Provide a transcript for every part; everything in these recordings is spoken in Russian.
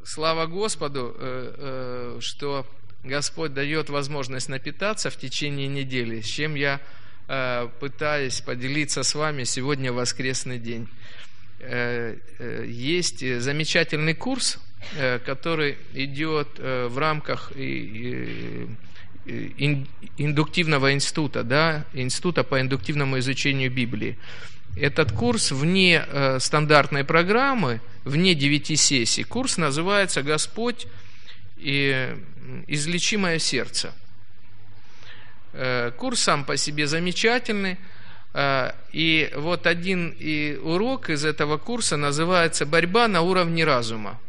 Слава Господу, что Господь дает возможность напитаться в течение недели, с чем я пытаюсь поделиться с вами сегодня в воскресный день. Есть замечательный курс, который идет в рамках индуктивного института, да, института по индуктивному изучению Библии. Этот курс вне стандартной программы, вне 9 сессий. Курс называется «Господь и излечимое сердце». Курс сам по себе замечательный. И вот один урок из этого курса называется «Борьба на уровне разума».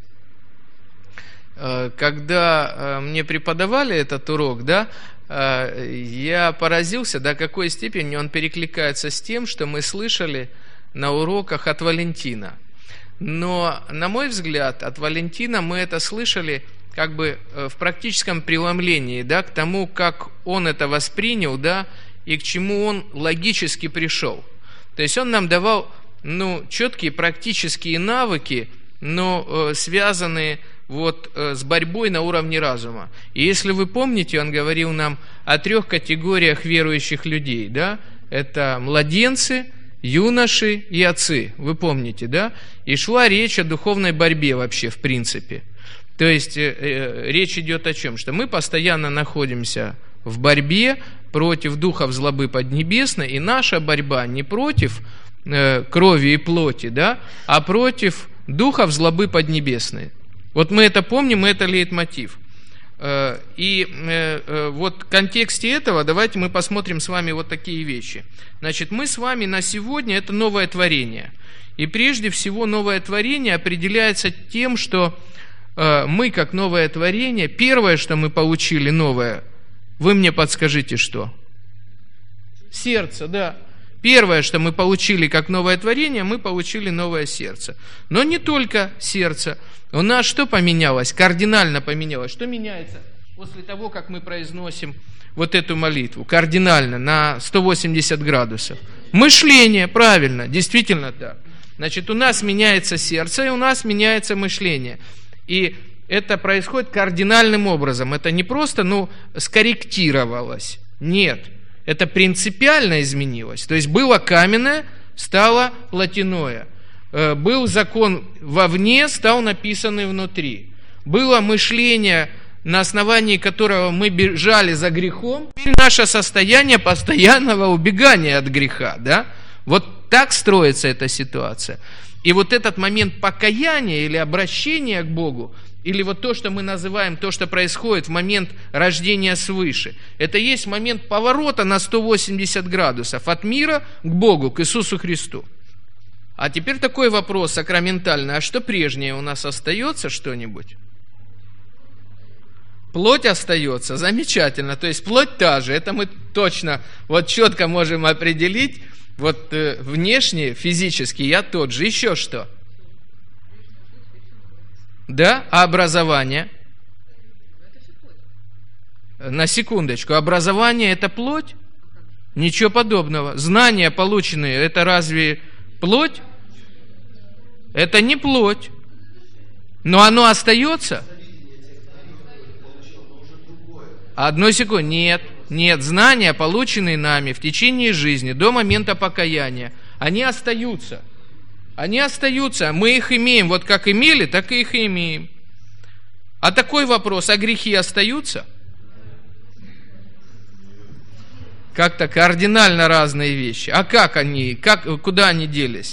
Когда мне преподавали этот урок, да, я поразился, до какой степени он перекликается с тем, что мы слышали на уроках от Валентина. Но, на мой взгляд, от Валентина мы это слышали как бы в практическом преломлении, да, к тому, как он это воспринял, да, и к чему он логически пришел. То есть он нам давал, четкие практические навыки, но связанные вот с борьбой на уровне разума. И если вы помните, он говорил нам о 3 категориях верующих людей, да? Это младенцы, юноши и отцы. Вы помните, да? И шла речь о духовной борьбе вообще, в принципе. То есть речь идет о чем? Что мы постоянно находимся в борьбе против духов злобы поднебесной, и наша борьба не против крови и плоти, да? А против духов злобы поднебесной. Вот мы это помним, это лейтмотив. И вот в контексте этого давайте мы посмотрим с вами вот такие вещи. Значит, мы с вами на сегодня это новое творение. И прежде всего новое творение определяется тем, что мы как новое творение, первое, что мы получили новое, вы мне подскажите, что? Сердце, да. Первое, что мы получили как новое творение, мы получили новое сердце. Но не только сердце. У нас что поменялось? Кардинально поменялось. Что меняется после того, как мы произносим вот эту молитву? Кардинально, на 180 градусов. Мышление, правильно, действительно так. Значит, у нас меняется сердце, и у нас меняется мышление. И это происходит кардинальным образом. Это не просто, скорректировалось. Нет. Это принципиально изменилось. То есть было каменное, стало плотяное. Был закон вовне, стал написанный внутри. Было мышление, на основании которого мы бежали за грехом. Теперь наше состояние постоянного убегания от греха. Да? Вот так строится эта ситуация. И вот этот момент покаяния или обращения к Богу, или вот то, что мы называем, то, что происходит в момент рождения свыше, это есть момент поворота на 180 градусов от мира к Богу, к Иисусу Христу. А теперь такой вопрос сакраментальный. А что прежнее у нас остается что-нибудь? Плоть остается. Замечательно. То есть плоть та же. Это мы точно, вот четко можем определить. Вот внешне, физически я тот же. Еще что? Да? А образование? На секундочку. Образование – это плоть? Ничего подобного. Знания полученные – это разве плоть? Это не плоть. Но оно остается? Одну секунду. Нет. Знания, полученные нами в течение жизни до момента покаяния, они остаются. Они остаются, мы их имеем, вот как имели, так и их и имеем. А такой вопрос, а грехи остаются? Как-то кардинально разные вещи. А как они, куда они делись?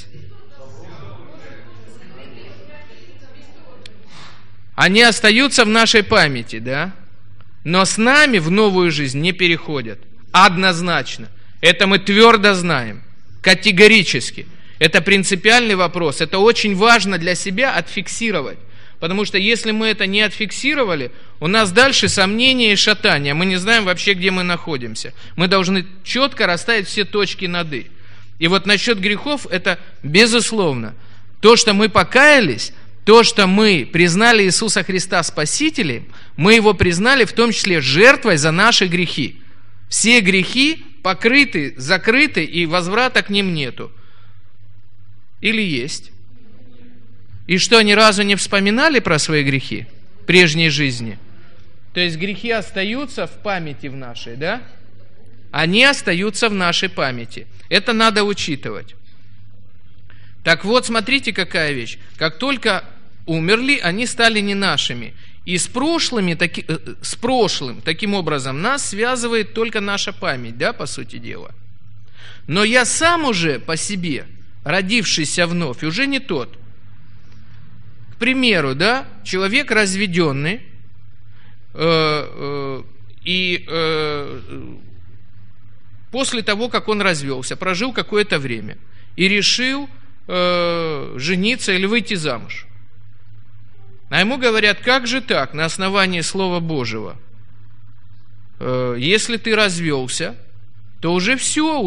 Они остаются в нашей памяти, да? Но с нами в новую жизнь не переходят. Однозначно. Это мы твердо знаем. Категорически. Это принципиальный вопрос. Это очень важно для себя отфиксировать. Потому что если мы это не отфиксировали, у нас дальше сомнения и шатания. Мы не знаем вообще, где мы находимся. Мы должны четко расставить все точки над «и». И вот насчет грехов, это безусловно. То, что мы покаялись, то, что мы признали Иисуса Христа Спасителем, мы Его признали в том числе жертвой за наши грехи. Все грехи покрыты, закрыты, и возврата к ним нету. Или есть? И что, ни разу не вспоминали про свои грехи прежней жизни? То есть грехи остаются в памяти в нашей, да? Они остаются в нашей памяти. Это надо учитывать. Так вот, смотрите, какая вещь. Как только умерли, они стали не нашими. И с прошлым, таким образом, нас связывает только наша память, да, по сути дела. Но я сам уже по себе, родившийся вновь, уже не тот. К примеру, да, человек разведенный, после того, как он развелся, прожил какое-то время и решил жениться или выйти замуж. А ему говорят, как же так, на основании Слова Божьего? Если ты развелся, то уже все,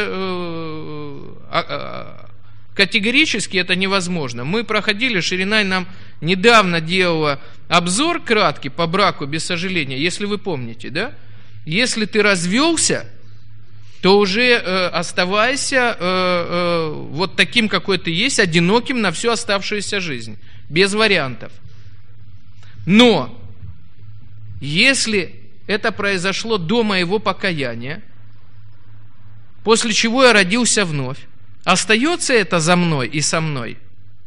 категорически это невозможно. Мы проходили, Ширинай нам недавно делала обзор краткий по браку без сожаления, если вы помните, да? Если ты развелся, то уже оставайся вот таким, какой ты есть, одиноким на всю оставшуюся жизнь, без вариантов. Но если это произошло до моего покаяния, после чего я родился вновь, остается это за мной и со мной?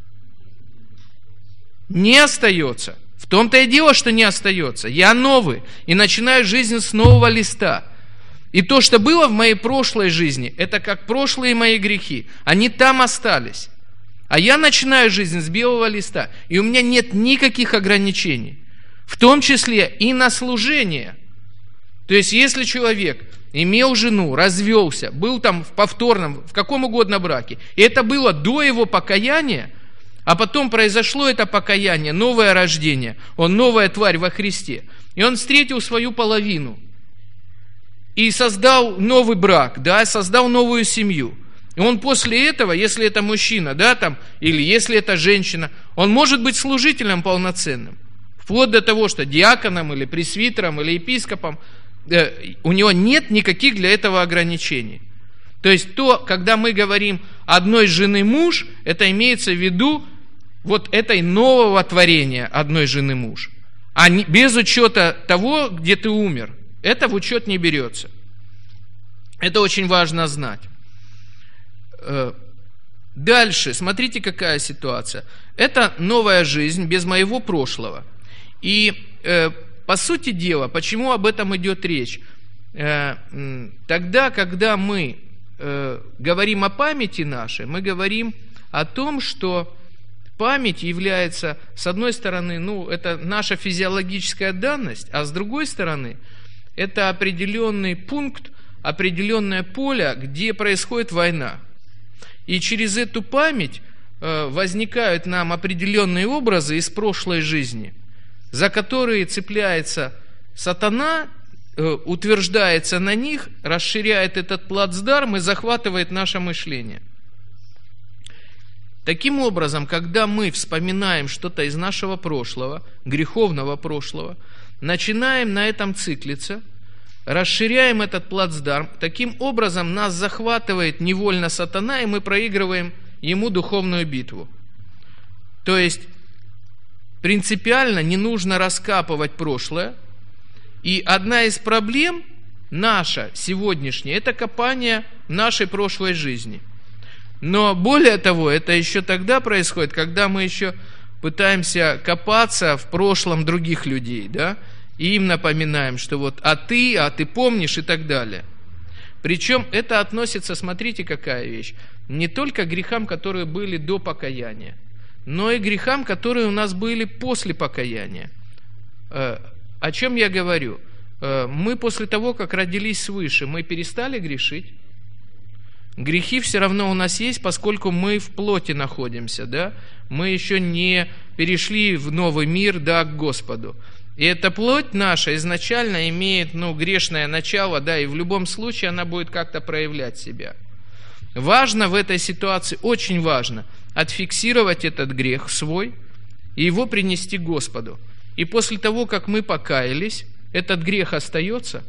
Не остается. В том-то и дело, что не остается. Я новый и начинаю жизнь с нового листа. И то, что было в моей прошлой жизни, это как прошлые мои грехи. Они там остались. А я начинаю жизнь с белого листа, и у меня нет никаких ограничений, в том числе и на служение. То есть, если человек имел жену, развелся, был там в повторном, в каком угодно браке, и это было до его покаяния, а потом произошло это покаяние, новое рождение, он новая тварь во Христе, и он встретил свою половину, и создал новый брак, да, создал новую семью. И он после этого, если это мужчина, да, там, или если это женщина, он может быть служителем полноценным. Вплоть до того, что диаконом, или пресвитером, или епископом, у него нет никаких для этого ограничений. То есть когда мы говорим одной жены муж, это имеется в виду вот этой нового творения одной жены муж. А без учета того, где ты умер. Это в учет не берется. Это очень важно знать. Дальше, смотрите, какая ситуация. Это новая жизнь без моего прошлого. И по сути дела, почему об этом идет речь? Тогда, когда мы говорим о памяти нашей, мы говорим о том, что память является, с одной стороны, это наша физиологическая данность, а с другой стороны, это определенный пункт, определенное поле, где происходит война. И через эту память возникают нам определенные образы из прошлой жизни, за которые цепляется сатана, утверждается на них, расширяет этот плацдарм и захватывает наше мышление. Таким образом, когда мы вспоминаем что-то из нашего прошлого, греховного прошлого, начинаем на этом циклиться, расширяем этот плацдарм, таким образом нас захватывает невольно сатана, и мы проигрываем ему духовную битву. То есть, принципиально не нужно раскапывать прошлое, и одна из проблем наша сегодняшняя – это копание нашей прошлой жизни. Но более того, это еще тогда происходит, когда мы еще пытаемся копаться в прошлом других людей, да? И им напоминаем, что вот а ты помнишь и так далее. Причем это относится, смотрите, какая вещь, не только к грехам, которые были до покаяния, но и к грехам, которые у нас были после покаяния. О чем я говорю? Мы после того, как родились свыше, мы перестали грешить. Грехи все равно у нас есть, поскольку мы в плоти находимся, да? Мы еще не перешли в новый мир, да, к Господу. И эта плоть наша изначально имеет, грешное начало, да, и в любом случае она будет как-то проявлять себя. Важно в этой ситуации, очень важно, отфиксировать этот грех свой и его принести к Господу. И после того, как мы покаялись, этот грех остается,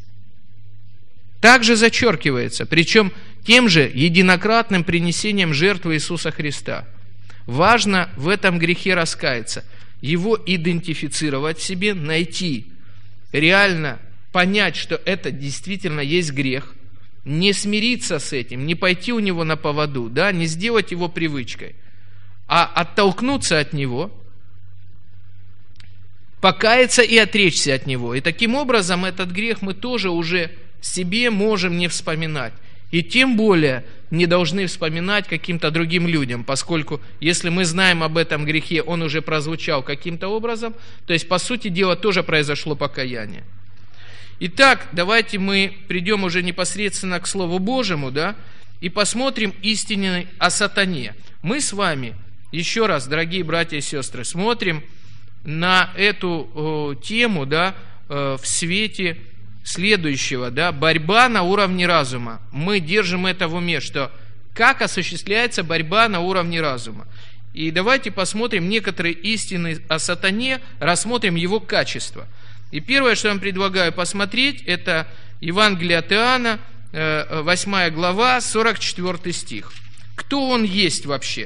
также зачеркивается, причем тем же единократным принесением жертвы Иисуса Христа. Важно в этом грехе раскаяться, его идентифицировать в себе, найти, реально понять, что это действительно есть грех, не смириться с этим, не пойти у него на поводу, да, не сделать его привычкой, а оттолкнуться от него, покаяться и отречься от него. И таким образом этот грех мы тоже уже себе можем не вспоминать. И тем более не должны вспоминать каким-то другим людям, поскольку если мы знаем об этом грехе, он уже прозвучал каким-то образом, то есть, по сути дела, тоже произошло покаяние. Итак, давайте мы придем уже непосредственно к Слову Божьему, да, и посмотрим истины о сатане. Мы с вами, еще раз, дорогие братья и сестры, смотрим на эту тему, да, в свете следующего, да, борьба на уровне разума. Мы держим это в уме, что как осуществляется борьба на уровне разума. И давайте посмотрим некоторые истины о сатане, рассмотрим его качества. И первое, что я вам предлагаю посмотреть, это Евангелие от Иоанна, 8 глава, 44 стих. Кто он есть вообще?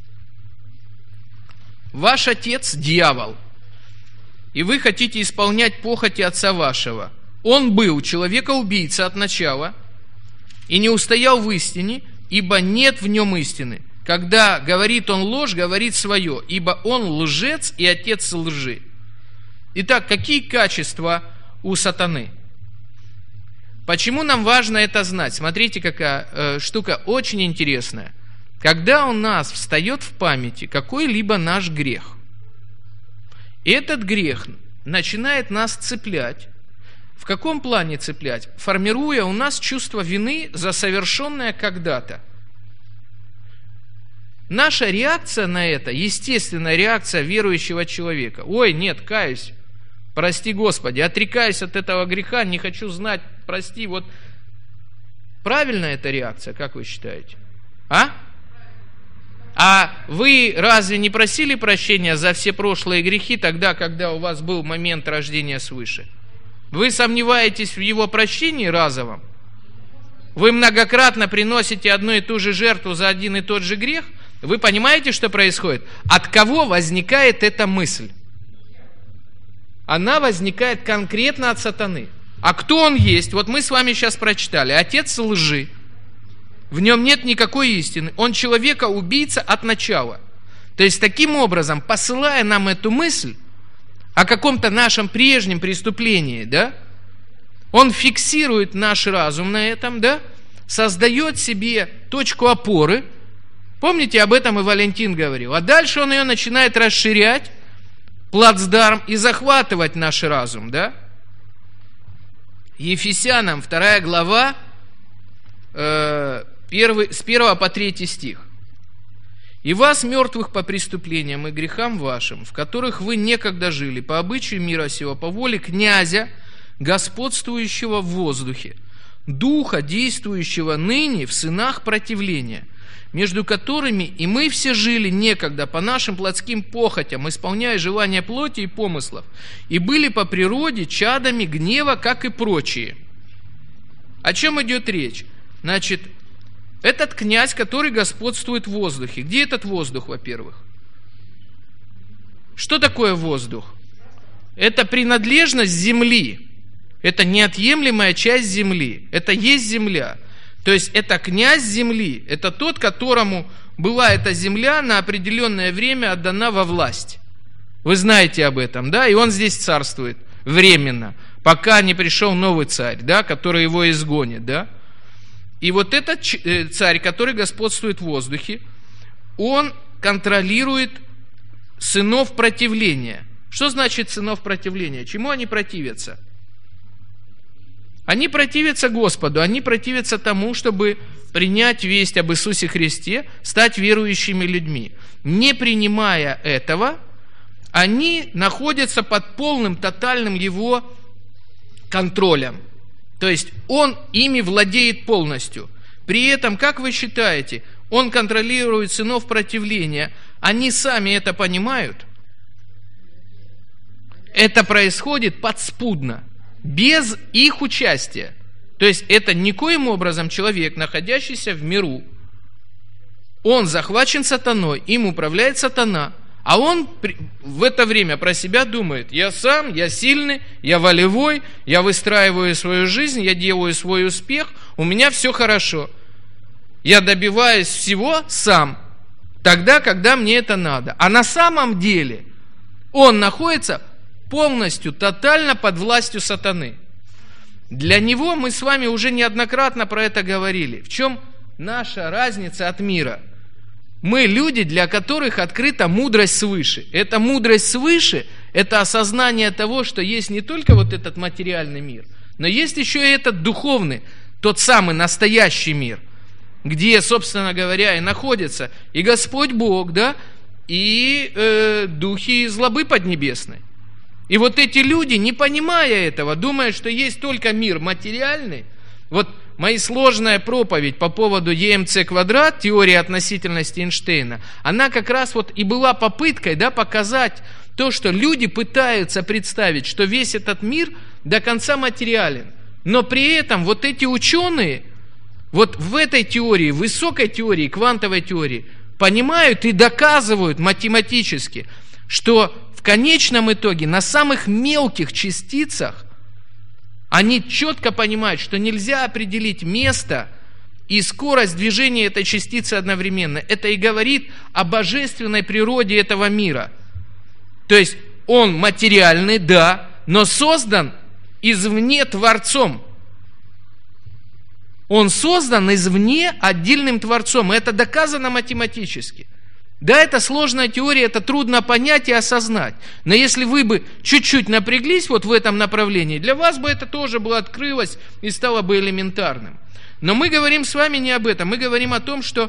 Ваш отец – дьявол, и вы хотите исполнять похоти отца вашего. Он был человека-убийца от начала и не устоял в истине, ибо нет в нем истины. Когда говорит он ложь, говорит свое, ибо он лжец и отец лжи. Итак, какие качества у сатаны? Почему нам важно это знать? Смотрите, какая штука очень интересная. Когда у нас встает в памяти какой-либо наш грех, этот грех начинает нас цеплять. В каком плане цеплять? Формируя у нас чувство вины за совершенное когда-то. Наша реакция на это, естественная реакция верующего человека. Ой, нет, каюсь, прости Господи, отрекаюсь от этого греха, не хочу знать, прости. Вот правильная эта реакция, как вы считаете? А вы разве не просили прощения за все прошлые грехи тогда, когда у вас был момент рождения свыше? Вы сомневаетесь в его прощении разовом? Вы многократно приносите одну и ту же жертву за один и тот же грех? Вы понимаете, что происходит? От кого возникает эта мысль? Она возникает конкретно от сатаны. А кто он есть? Вот мы с вами сейчас прочитали. Отец лжи. В нем нет никакой истины. Он человека-убийца от начала. То есть, таким образом, посылая нам эту мысль о каком-то нашем прежнем преступлении, да, он фиксирует наш разум на этом, да, создает себе точку опоры. Помните, об этом и Валентин говорил. А дальше он ее начинает расширять, плацдарм, и захватывать наш разум, да. Ефесянам 2 глава, с 1 по 3 стих. «И вас, мертвых по преступлениям и грехам вашим, в которых вы некогда жили, по обычаю мира сего, по воле князя, господствующего в воздухе, духа, действующего ныне в сынах противления, между которыми и мы все жили некогда по нашим плотским похотям, исполняя желания плоти и помыслов, и были по природе чадами гнева, как и прочие». О чем идет речь? Значит, этот князь, который господствует в воздухе. Где этот воздух, во-первых? Что такое воздух? Это принадлежность земли. Это неотъемлемая часть земли. Это есть земля. То есть это князь земли. Это тот, которому была эта земля на определенное время отдана во власть. Вы знаете об этом, да? И он здесь царствует временно, пока не пришел новый царь, да, который его изгонит, да? И вот этот царь, который господствует в воздухе, он контролирует сынов противления. Что значит сынов противления? Чему они противятся? Они противятся Господу, они противятся тому, чтобы принять весть об Иисусе Христе, стать верующими людьми. Не принимая этого, они находятся под полным, тотальным его контролем. То есть он ими владеет полностью. При этом, как вы считаете, он контролирует сынов противления, они сами это понимают? Это происходит подспудно, без их участия. То есть это никоим образом человек, находящийся в миру, Он захвачен сатаной, им управляет сатана, а он в это время про себя думает: я сам, я сильный, я волевой, я выстраиваю свою жизнь, я делаю свой успех, у меня все хорошо. Я добиваюсь всего сам, тогда, когда мне это надо. А на самом деле он находится полностью, тотально под властью сатаны. Для него мы с вами уже неоднократно про это говорили. В чем наша разница от мира? Мы люди, для которых открыта мудрость свыше. Эта мудрость свыше – это осознание того, что есть не только вот этот материальный мир, но есть еще и этот духовный, тот самый настоящий мир, где, собственно говоря, и находится и Господь Бог, да, и духи злобы поднебесной. И вот эти люди, не понимая этого, думая, что есть только мир материальный, вот моя сложная проповедь по поводу ЕМЦ квадрат, теории относительности Эйнштейна, она как раз вот и была попыткой, да, показать то, что люди пытаются представить, что весь этот мир до конца материален. Но при этом вот эти ученые, вот в этой теории, высокой теории, квантовой теории, понимают и доказывают математически, что в конечном итоге на самых мелких частицах они четко понимают, что нельзя определить место и скорость движения этой частицы одновременно. Это и говорит о божественной природе этого мира. То есть он материальный, да, но создан извне Творцом. Он создан извне отдельным Творцом. И это доказано математически. Да, это сложная теория, это трудно понять и осознать. Но если вы бы чуть-чуть напряглись вот в этом направлении, для вас бы это тоже бы открылось и стало бы элементарным. Но мы говорим с вами не об этом. Мы говорим о том, что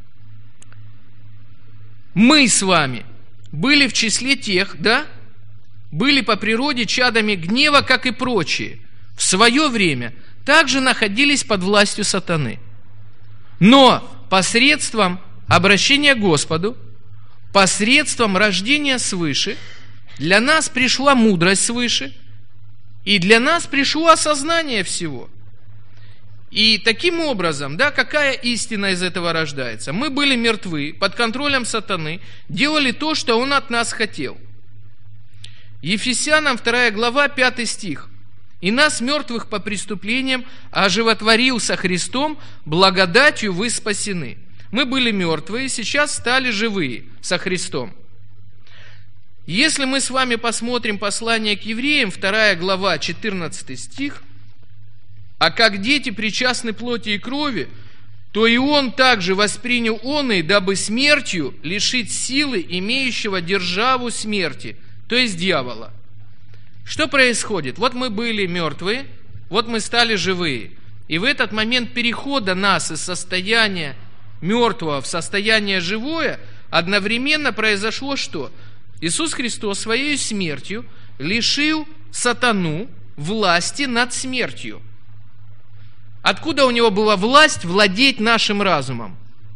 мы с вами были в числе тех, да, были по природе чадами гнева, как и прочие. В свое время также находились под властью сатаны. Но посредством обращения к Господу, посредством рождения свыше, для нас пришла мудрость свыше, и для нас пришло осознание всего. И таким образом, да, какая истина из этого рождается? Мы были мертвы, под контролем сатаны, делали то, что он от нас хотел. Ефесянам 2 глава, 5 стих. «И нас, мертвых по преступлениям, оживотворил со Христом, благодатью вы спасены». Мы были мертвые, сейчас стали живые со Христом. Если мы с вами посмотрим послание к евреям, 2 глава, 14 стих, «А как дети причастны плоти и крови, то и он также воспринял оные, дабы смертью лишить силы имеющего державу смерти», то есть дьявола. Что происходит? Вот мы были мертвые, вот мы стали живые. И в этот момент перехода нас из состояния мертвого в состояние живое, одновременно произошло что? Иисус Христос своей смертью лишил сатану власти над смертью. Откуда у него была власть владеть нашим разумом?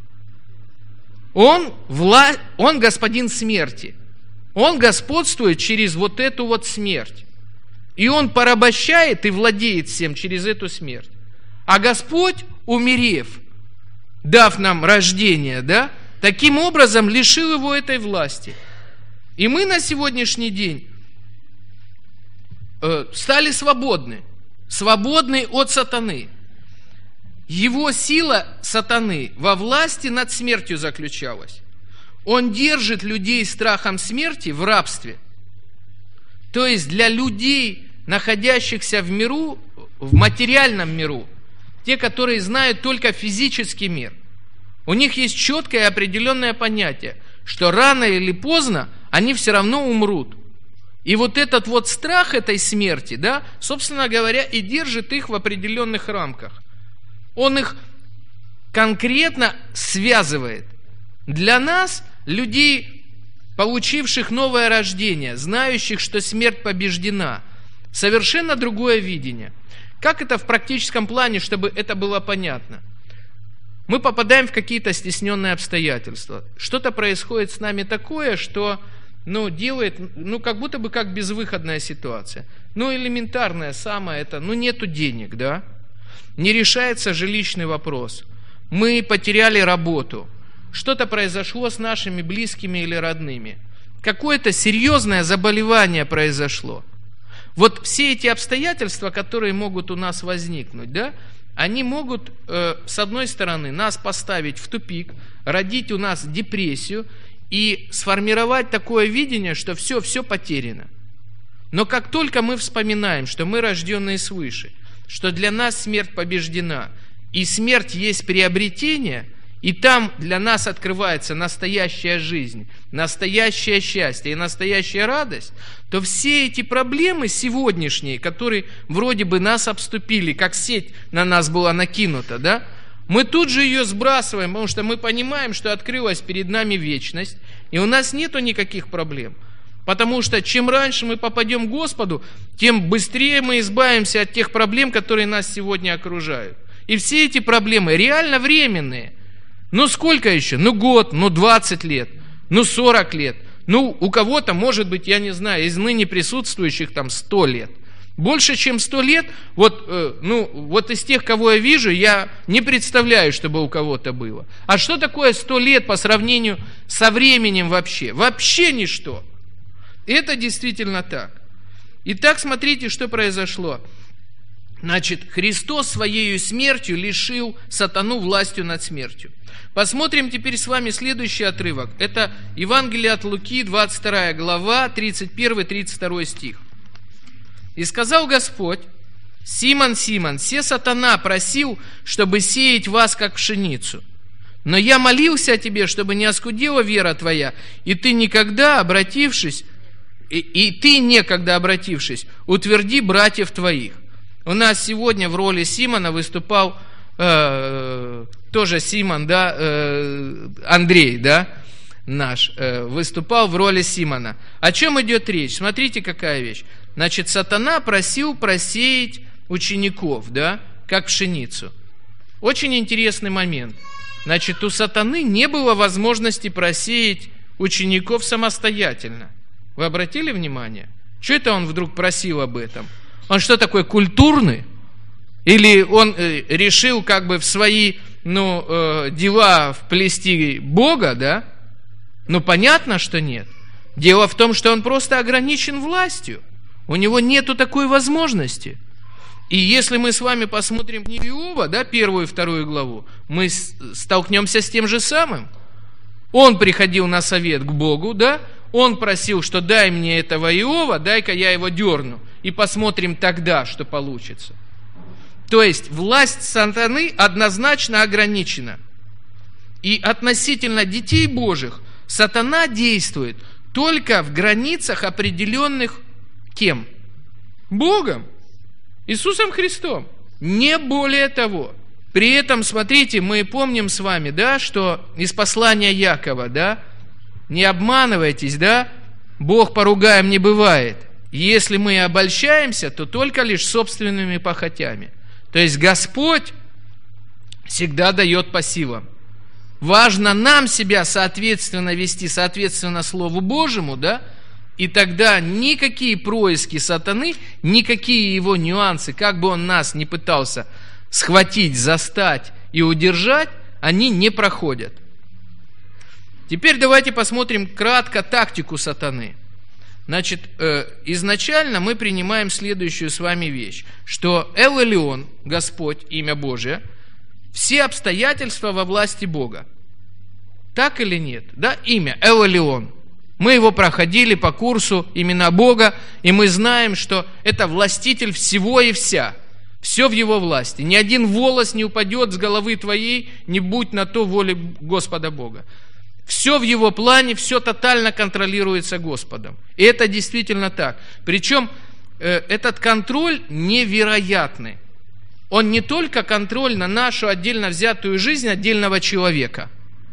Он господин смерти. Он господствует через вот эту вот смерть. И он порабощает и владеет всем через эту смерть. А Господь, умерев, дав нам рождение, да, таким образом лишил его этой власти. И мы на сегодняшний день стали свободны от сатаны. Его сила сатаны во власти над смертью заключалась. Он держит людей страхом смерти в рабстве. То есть для людей, находящихся в миру, в материальном миру, те, которые знают только физический мир, у них есть четкое и определенное понятие, что рано или поздно они все равно умрут. И вот этот вот страх этой смерти, да, собственно говоря, и держит их в определенных рамках. Он их конкретно связывает. Для нас, людей, получивших новое рождение, знающих, что смерть побеждена, совершенно другое видение. Как это в практическом плане, чтобы это было понятно? Мы попадаем в какие-то стесненные обстоятельства. Что-то происходит с нами такое, что делает, как будто бы как безвыходная ситуация. Элементарное самое это, нету денег, да? Не решается жилищный вопрос. Мы потеряли работу. что-то произошло с нашими близкими или родными. Какое-то серьезное заболевание произошло. Вот все эти обстоятельства, которые могут у нас возникнуть, да, они могут, с одной стороны, нас поставить в тупик, родить у нас депрессию и сформировать такое видение, что все потеряно. Но как только мы вспоминаем, что мы рожденные свыше, что для нас смерть побеждена, и смерть есть приобретение, и там для нас открывается настоящая жизнь, настоящее счастье и настоящая радость, то все эти проблемы сегодняшние, которые вроде бы нас обступили, как сеть на нас была накинута, да, мы тут же ее сбрасываем, потому что мы понимаем, что открылась перед нами вечность, и у нас нету никаких проблем. Потому что чем раньше мы попадем к Господу, тем быстрее мы избавимся от тех проблем, которые нас сегодня окружают. И все эти проблемы реально временные. Ну сколько еще? Ну год, ну 20 лет, ну 40 лет. Ну у кого-то, может быть, я не знаю, из ныне присутствующих там 100 лет. Больше, чем 100 лет, вот из тех, кого я вижу, я не представляю, чтобы у кого-то было. А что такое 100 лет по сравнению со временем вообще? Вообще ничто. Это действительно так. Итак, смотрите, что произошло. Значит, Христос своей смертью лишил сатану властью над смертью. Посмотрим теперь с вами следующий отрывок. Это Евангелие от Луки, 22 глава, 31-32 стих. «И сказал Господь: Симон, Симон, се сатана просил, чтобы сеять вас, как пшеницу. Но я молился о тебе, чтобы не оскудела вера твоя, и ты некогда обратившись, утверди братьев твоих». У нас сегодня в роли Симона выступал тоже Симон, да, Андрей, да, наш, выступал в роли Симона. О чем идет речь? Смотрите, какая вещь. Значит, сатана просил просеять учеников, да, как пшеницу. Очень интересный момент. Значит, у сатаны не было возможности просеять учеников самостоятельно. Вы обратили внимание? Что это он вдруг просил об этом? Он что, такой культурный? Или он решил как бы в свои дела вплести Бога, да? Ну, понятно, что нет. Дело в том, что он просто ограничен властью. У него нету такой возможности. И если мы с вами посмотрим книгу Иова, да, 1 и 2 главу, мы столкнемся с тем же самым. Он приходил на совет к Богу, да? Он просил, что дай мне этого Иова, дай-ка я его дерну. И посмотрим тогда, что получится. То есть власть сатаны однозначно ограничена. И относительно детей Божьих сатана действует только в границах, определенных кем? Богом, Иисусом Христом. Не более того. При этом, смотрите, мы помним с вами, да, что из послания Якова, да, не обманывайтесь, да, Бог поругаем не бывает. Если мы обольщаемся, то только лишь собственными похотями. То есть Господь всегда дает по силам. Важно нам себя соответственно вести, соответственно Слову Божьему, да, и тогда никакие происки сатаны, никакие его нюансы, как бы он нас ни пытался схватить, застать и удержать, они не проходят. Теперь давайте посмотрим кратко тактику сатаны. Значит, изначально мы принимаем следующую с вами вещь, что Эл-Элион, Господь, имя Божие, все обстоятельства во власти Бога. Так или нет? Да, имя Эл-Элион. Мы его проходили по курсу имена Бога, и мы знаем, что это властитель всего и вся. Все в его власти. Ни один волос не упадет с головы твоей, не будь на то воли Господа Бога. Все в его плане, все тотально контролируется Господом. И это действительно так. Причем этот контроль невероятный. Он не только контроль на нашу отдельно взятую жизнь отдельного человека.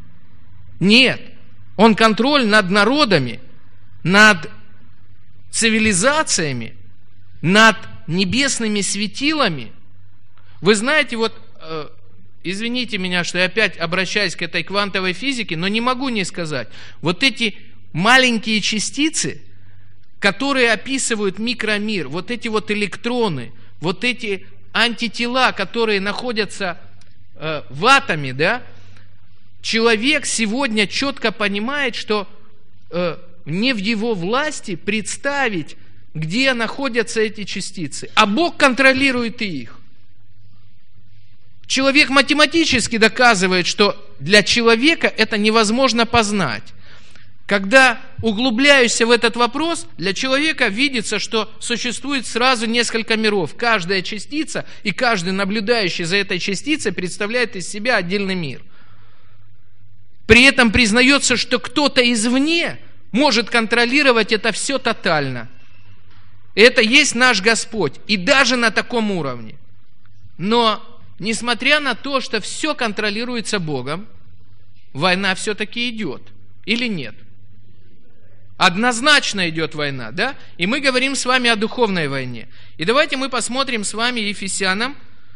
Нет. Он контроль над народами, над цивилизациями, над небесными светилами. Вы знаете, вот... Извините меня, что я опять обращаюсь к этой квантовой физике, но не могу не сказать. Вот эти маленькие частицы, которые описывают микромир, вот эти вот электроны, вот эти антитела, которые находятся в атоме, да, человек сегодня четко понимает, что не в его власти представить, где находятся эти частицы, а Бог контролирует и их. Человек математически доказывает, что для человека это невозможно познать. Когда углубляюсь в этот вопрос, для человека видится, что существует сразу несколько миров. Каждая частица и каждый наблюдающий за этой частицей представляет из себя отдельный мир. При этом признается, что кто-то извне может контролировать это все тотально. Это есть наш Господь, и даже на таком уровне. Но, несмотря на то, что все контролируется Богом, война все-таки идет. Или нет? Однозначно идет война, да? И мы говорим с вами о духовной войне. И давайте мы посмотрим с вами Ефесянам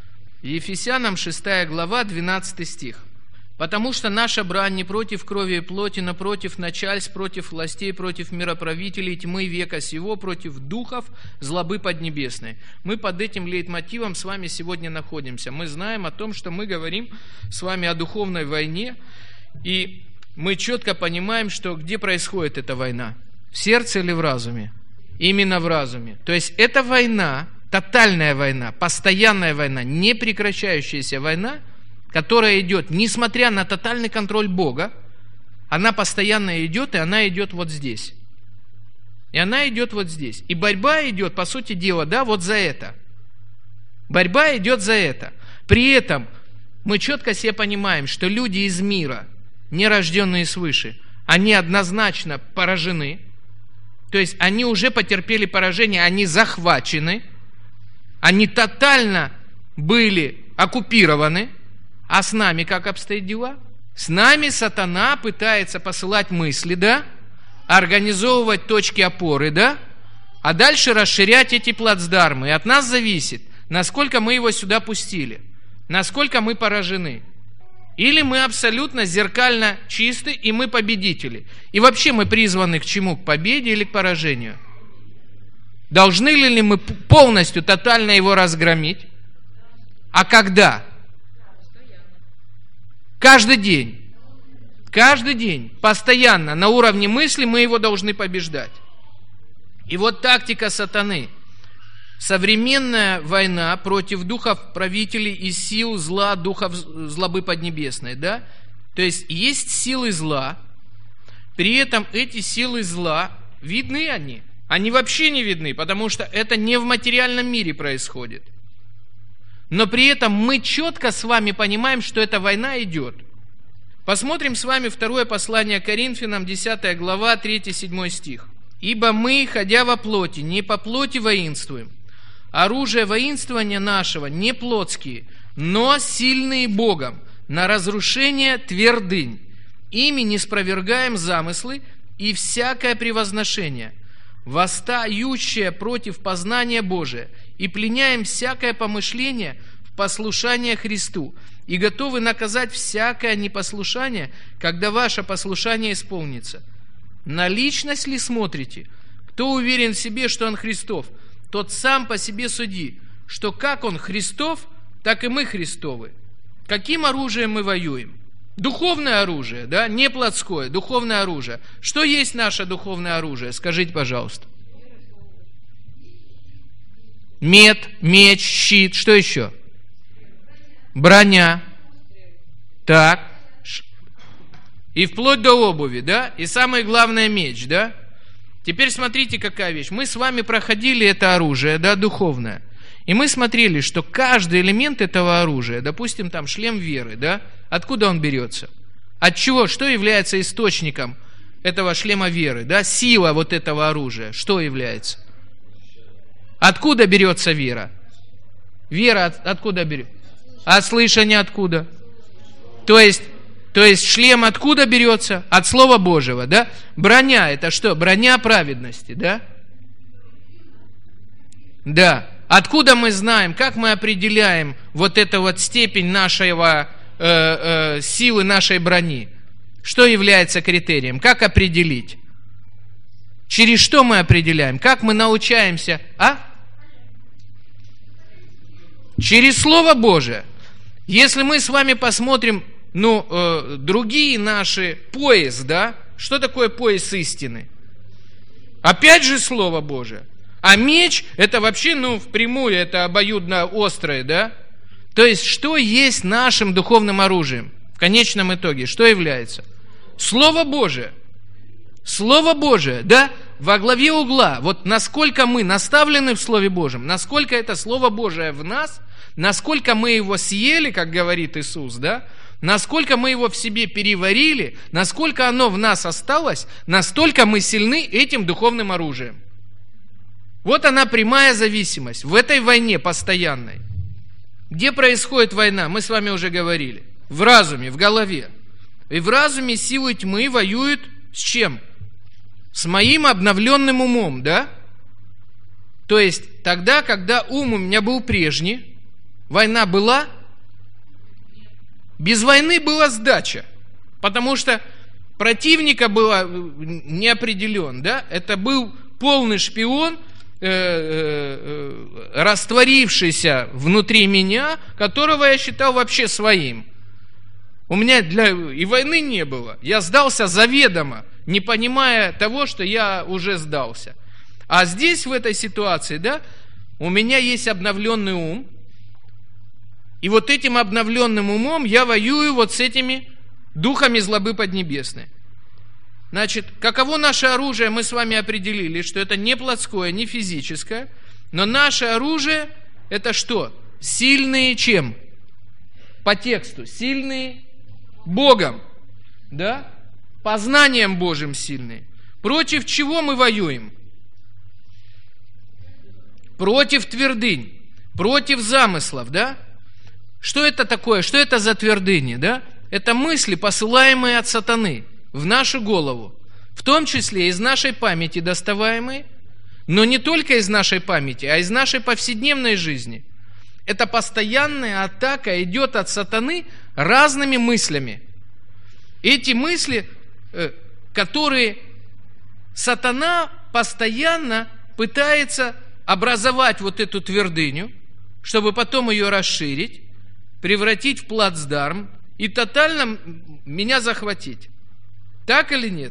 6 глава, 12 стих. «Потому что наша брань не против крови и плоти, но против начальств, против властей, против мироправителей тьмы века сего, против духов злобы поднебесной». Мы под этим лейтмотивом с вами сегодня находимся. Мы знаем о том, что мы говорим с вами о духовной войне, и мы четко понимаем, что где происходит эта война? В сердце или в разуме? Именно в разуме. То есть эта война, тотальная война, постоянная война, непрекращающаяся война, которая идет, несмотря на тотальный контроль Бога, она постоянно идет, и она идет вот здесь. И она идет вот здесь. И борьба идет, по сути дела, да, вот за это. Борьба идет за это. При этом мы четко себе понимаем, что люди из мира, не рожденные свыше, они однозначно поражены. То есть они уже потерпели поражение, они захвачены, они тотально были оккупированы. А с нами как обстоят дела? С нами сатана пытается посылать мысли, да? Организовывать точки опоры, да? А дальше расширять эти плацдармы. И от нас зависит, насколько мы его сюда пустили, насколько мы поражены. Или мы абсолютно зеркально чисты, и мы победители. И вообще мы призваны к чему? К победе или к поражению? Должны ли мы полностью, тотально его разгромить? А когда? Каждый день. Каждый день. Постоянно. На уровне мысли мы его должны побеждать. И вот тактика сатаны. Современная война против духов правителей и сил зла, духов злобы поднебесной, да? То есть силы зла, при этом эти силы зла, видны они? Они вообще не видны, потому что это не в материальном мире происходит. Но при этом мы четко с вами понимаем, что эта война идет. Посмотрим с вами второе послание Коринфянам, 10 глава, 3-7 стих. «Ибо мы, ходя во плоти, не по плоти воинствуем. Оружие воинствования нашего не плотские, но сильные Богом, на разрушение твердынь. Ими не спровергаем замыслы и всякое превозношение, восстающее против познания Божия, и пленяем всякое помышление в послушание Христу, и готовы наказать всякое непослушание, когда ваше послушание исполнится. На личность ли смотрите? Кто уверен в себе, что он Христов, тот сам по себе суди, что как он Христов, так и мы Христовы». Каким оружием мы воюем? Духовное оружие, да, не плотское, духовное оружие. Что есть наше духовное оружие? Скажите, пожалуйста. Меч, щит, что еще? Броня. Так. И вплоть до обуви, да? И самое главное меч, да? Теперь смотрите, какая вещь. Мы с вами проходили это оружие, да, духовное. И мы смотрели, что каждый элемент этого оружия, допустим, там шлем веры, да, откуда он берется? От чего? Что является источником этого шлема веры, да? Сила вот этого оружия, что является? Откуда берется вера? Вера откуда берется? От слышания откуда? То есть шлем откуда берется? От Слова Божьего, да? Броня это что? Броня праведности, да? Да. Откуда мы знаем, как мы определяем вот эту вот степень нашего силы нашей брони? Что является критерием? Как определить? Через что мы определяем? Как мы научаемся? Через Слово Божие. Если мы с вами посмотрим другие наши пояс, да? Что такое пояс истины? Опять же Слово Божие. А меч, это вообще, впрямую, это обоюдно острое, да? То есть, что есть нашим духовным оружием? В конечном итоге, что является? Слово Божие. Слово Божие, да? Во главе угла. Вот насколько мы наставлены в Слове Божьем, насколько это Слово Божие в нас, насколько мы его съели, как говорит Иисус, да? Насколько мы его в себе переварили, насколько оно в нас осталось, настолько мы сильны этим духовным оружием. Вот она прямая зависимость в этой войне постоянной. Где происходит война? Мы с вами уже говорили. В разуме, в голове. И в разуме силы тьмы воюют с чем? С моим обновленным умом, да? То есть тогда, когда ум у меня был прежний, война была? Без войны была сдача. Потому что противника было не определен, да? Это был полный шпион, растворившийся внутри меня, которого я считал вообще своим. У меня и войны не было. Я сдался заведомо, не понимая того, что я уже сдался. А здесь, в этой ситуации, да, у меня есть обновленный ум. И вот этим обновленным умом я воюю вот с этими духами злобы поднебесной. Значит, каково наше оружие, мы с вами определили, что это не плотское, не физическое, но наше оружие это что? Сильные чем? По тексту. Сильные Богом. Да? Познанием Божьим сильные. Против чего мы воюем? Против твердынь, против замыслов, да? Что это такое? Что это за твердыни, да? Это мысли, посылаемые от сатаны в нашу голову, в том числе из нашей памяти доставаемые, но не только из нашей памяти, а из нашей повседневной жизни. Это постоянная атака идет от сатаны разными мыслями. Эти мысли, которые сатана постоянно пытается образовать вот эту твердыню, чтобы потом ее расширить, превратить в плацдарм и тотально меня захватить. Так или нет?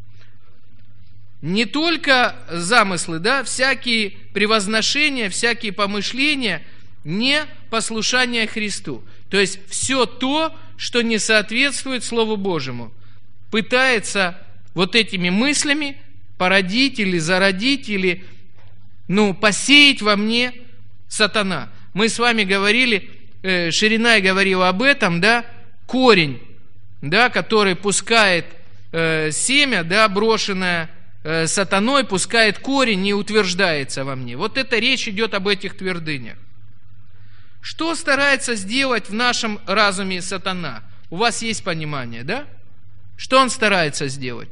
Не только замыслы, да, всякие превозношения, всякие помышления, не послушание Христу. То есть все то, что не соответствует Слову Божьему, пытается вот этими мыслями породить или зародить, или посеять во мне сатана. Мы с вами говорили, Ширинай говорил об этом, да, корень, да, который пускает семя, да, брошенное сатаной, пускает корень и утверждается во мне. Вот это речь идет об этих твердынях. Что старается сделать в нашем разуме сатана? У вас есть понимание, да? Что он старается сделать?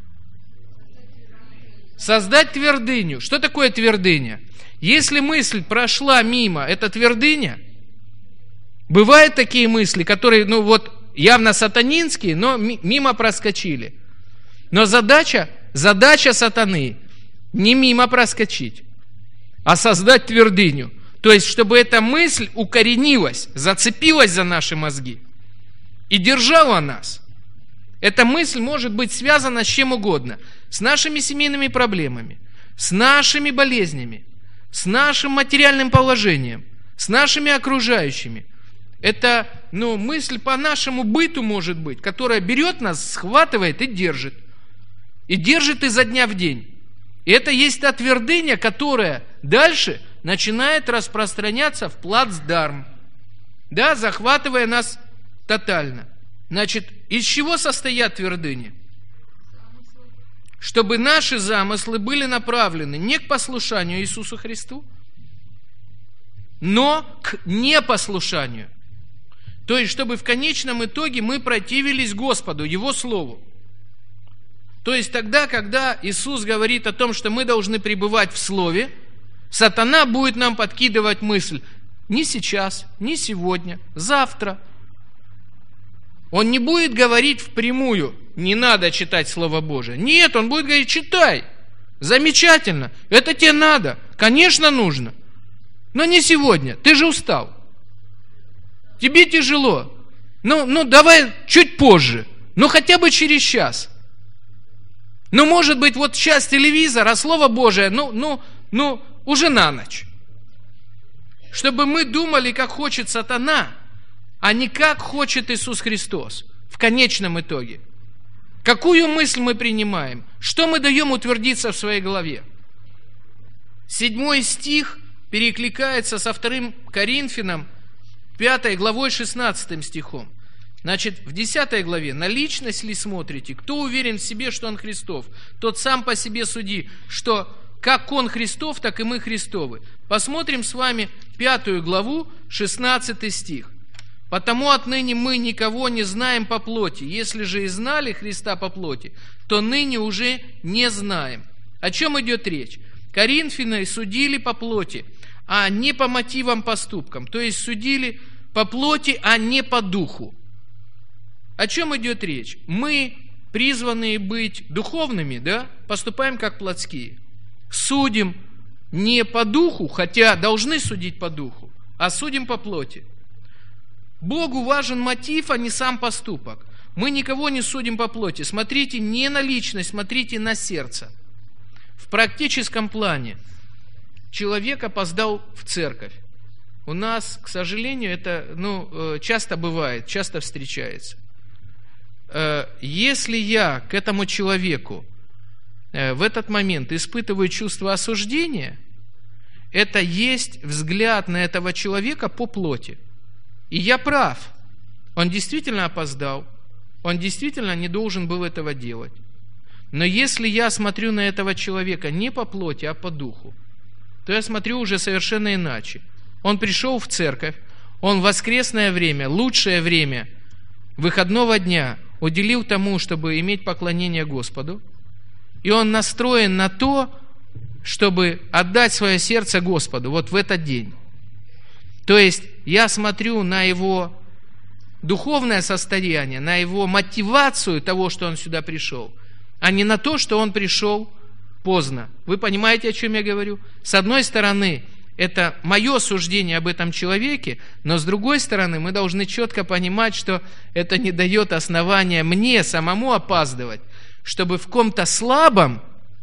Создать твердыню. Что такое твердыня? Если мысль прошла мимо, это твердыня. Бывают такие мысли, которые, явно сатанинские, но мимо проскочили. Но задача сатаны не мимо проскочить, а создать твердыню. То есть, чтобы эта мысль укоренилась, зацепилась за наши мозги и держала нас. Эта мысль может быть связана с чем угодно. С нашими семейными проблемами, с нашими болезнями, с нашим материальным положением, с нашими окружающими. Это, мысль по нашему быту, может быть, которая берет нас, схватывает и держит. И держит изо дня в день. И это есть та твердыня, которая дальше начинает распространяться в плацдарм. Да, захватывая нас тотально. Значит, из чего состоят твердыни? Чтобы наши замыслы были направлены не к послушанию Иисусу Христу, но к непослушанию. То есть, чтобы в конечном итоге мы противились Господу, Его Слову. То есть, тогда, когда Иисус говорит о том, что мы должны пребывать в Слове, сатана будет нам подкидывать мысль: не сейчас, не сегодня, завтра. Он не будет говорить впрямую: не надо читать Слово Божие. Нет, он будет говорить: читай, замечательно, это тебе надо, конечно нужно, но не сегодня, ты же устал. Тебе тяжело. Ну, давай чуть позже. Ну, хотя бы через час. Ну, может быть, вот сейчас телевизор, а Слово Божие, уже на ночь. Чтобы мы думали, как хочет сатана, а не как хочет Иисус Христос в конечном итоге. Какую мысль мы принимаем? Что мы даем утвердиться в своей голове? 7 стих перекликается со 2 Коринфянам, 5 главой 16 стихом. Значит, в 10 главе: «На личность ли смотрите? Кто уверен в себе, что он Христов? Тот сам по себе суди, что как он Христов, так и мы Христовы». Посмотрим с вами 5 главу, 16 стих. «Потому отныне мы никого не знаем по плоти. Если же и знали Христа по плоти, то ныне уже не знаем». О чем идет речь? Коринфяне судили по плоти, а не по мотивам, поступкам. То есть судили по плоти, а не по духу. О чем идет речь? Мы, призванные быть духовными, поступаем как плотские. Судим не по духу, хотя должны судить по духу, а судим по плоти. Богу важен мотив, а не сам поступок. Мы никого не судим по плоти. Смотрите не на личность, смотрите на сердце. В практическом плане человек опоздал в церковь. У нас, к сожалению, это часто бывает, часто встречается. Если я к этому человеку в этот момент испытываю чувство осуждения, это есть взгляд на этого человека по плоти. И я прав. Он действительно опоздал. Он действительно не должен был этого делать. Но если я смотрю на этого человека не по плоти, а по духу, то я смотрю уже совершенно иначе. Он пришел в церковь, он в воскресное время, лучшее время выходного дня уделил тому, чтобы иметь поклонение Господу. И он настроен на то, чтобы отдать свое сердце Господу вот в этот день. То есть я смотрю на его духовное состояние, на его мотивацию того, что он сюда пришел, а не на то, что он пришел поздно. Вы понимаете, о чем я говорю? С одной стороны, это мое суждение об этом человеке, но с другой стороны, мы должны четко понимать, что это не дает основания мне самому опаздывать, чтобы в ком-то слабом,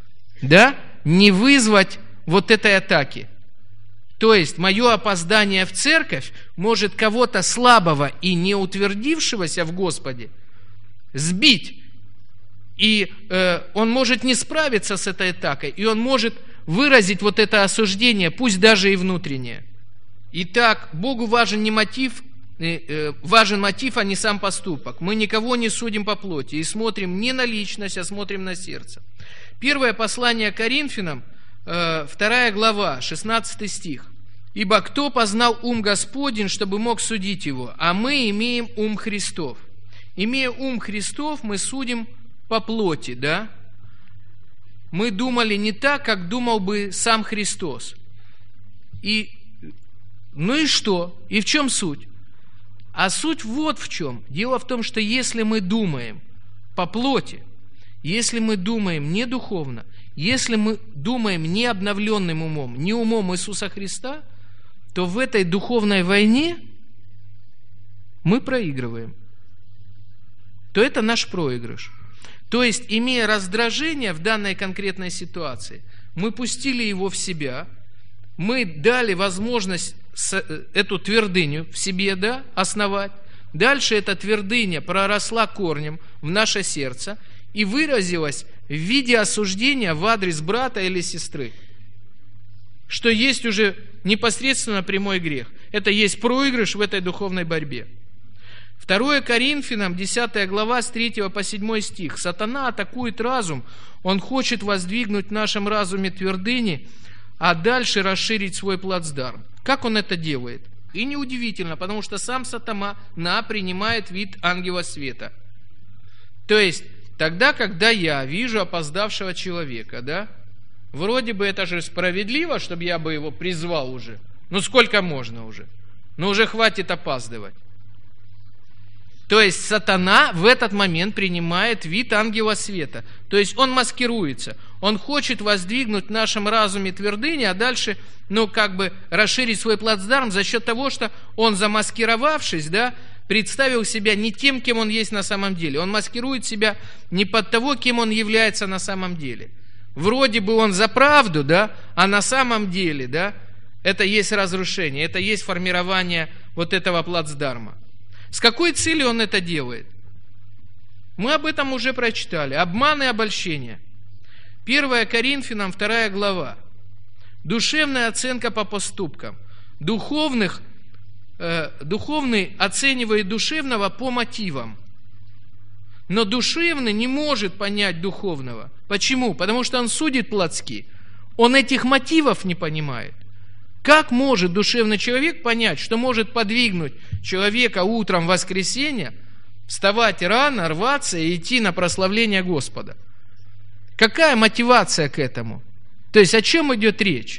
не вызвать вот этой атаки. То есть, мое опоздание в церковь может кого-то слабого и не утвердившегося в Господе сбить. И он может не справиться с этой атакой, и он может выразить вот это осуждение, пусть даже и внутреннее. Итак, Богу важен не мотив, важен мотив, а не сам поступок. Мы никого не судим по плоти и смотрим не на личность, а смотрим на сердце. Первое послание Коринфянам, 2 глава, 16 стих. «Ибо кто познал ум Господень, чтобы мог судить его? А мы имеем ум Христов». Имея ум Христов, мы судим по плоти, Мы думали не так, как думал бы сам Христос. И что? И в чем суть? А суть вот в чем. Дело в том, что если мы думаем по плоти, если мы думаем не духовно, если мы думаем не обновленным умом, не умом Иисуса Христа, то в этой духовной войне мы проигрываем. То это наш проигрыш. То есть, имея раздражение в данной конкретной ситуации, мы пустили его в себя, мы дали возможность эту твердыню в себе, основать. Дальше эта твердыня проросла корнем в наше сердце и выразилась в виде осуждения в адрес брата или сестры, что есть уже непосредственно прямой грех. Это есть проигрыш в этой духовной борьбе. 2 Коринфянам, 10 глава, с 3 по 7 стих. «Сатана атакует разум, он хочет воздвигнуть в нашем разуме твердыни, а дальше расширить свой плацдарм». Как он это делает? И неудивительно, потому что сам сатана принимает вид ангела света. То есть, тогда, когда я вижу опоздавшего человека, вроде бы это же справедливо, чтобы я бы его призвал уже. Сколько можно уже? Уже хватит опаздывать. То есть сатана в этот момент принимает вид ангела света. То есть он маскируется. Он хочет воздвигнуть в нашем разуме твердыни, а дальше, расширить свой плацдарм за счет того, что он, замаскировавшись, представил себя не тем, кем он есть на самом деле. Он маскирует себя не под того, кем он является на самом деле. Вроде бы он за правду, да, а на самом деле, да, это есть разрушение, это есть формирование вот этого плацдарма. С какой целью он это делает? Мы об этом уже прочитали. Обман и обольщение. 1 Коринфянам, 2 глава. Душевная оценка по поступкам. Духовный оценивает душевного по мотивам. Но душевный не может понять духовного. Почему? Потому что он судит плотски. Он этих мотивов не понимает. Как может душевный человек понять, что может подвигнуть человека утром в воскресенье вставать рано, рваться и идти на прославление Господа? Какая мотивация к этому? То есть о чем идет речь?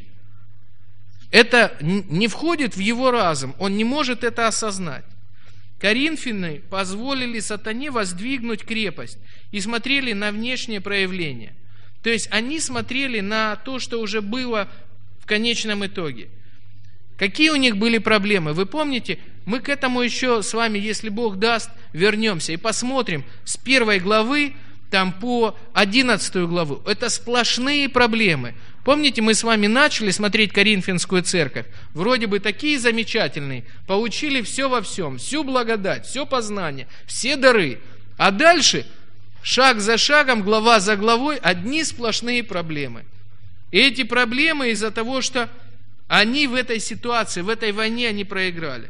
Это не входит в его разум, он не может это осознать. Коринфяне позволили сатане воздвигнуть крепость и смотрели на внешнее проявление. То есть они смотрели на то, что уже было в конечном итоге. Какие у них были проблемы? Вы помните, мы к этому еще с вами, если Бог даст, вернемся и посмотрим с 1 главы там, по 11 главу. Это сплошные проблемы. Помните, мы с вами начали смотреть Коринфянскую церковь? Вроде бы такие замечательные, получили все во всем, всю благодать, все познание, все дары. А дальше, шаг за шагом, глава за главой, одни сплошные проблемы. И эти проблемы из-за того, что они в этой ситуации, в этой войне они проиграли.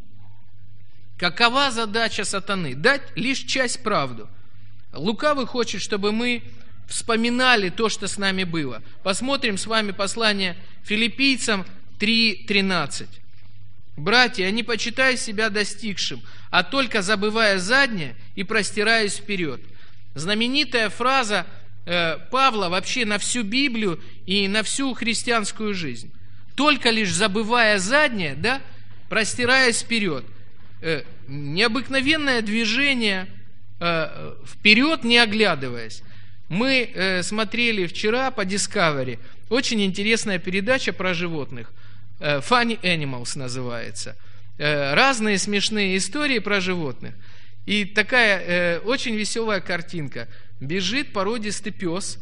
Какова задача сатаны? Дать лишь часть правду. Лукавый хочет, чтобы мы вспоминали то, что с нами было. Посмотрим с вами послание Филиппийцам 3:13. «Братья, не почитай себя достигшим, а только забывая заднее и простираясь вперед». Знаменитая фраза Павла вообще на всю Библию и на всю христианскую жизнь. Только лишь забывая заднее, да, простираясь вперед. Необыкновенное движение вперед, не оглядываясь. Мы смотрели вчера по Discovery очень интересная передача про животных. Funny Animals называется. Разные смешные истории про животных. И такая очень веселая картинка. Бежит породистый пес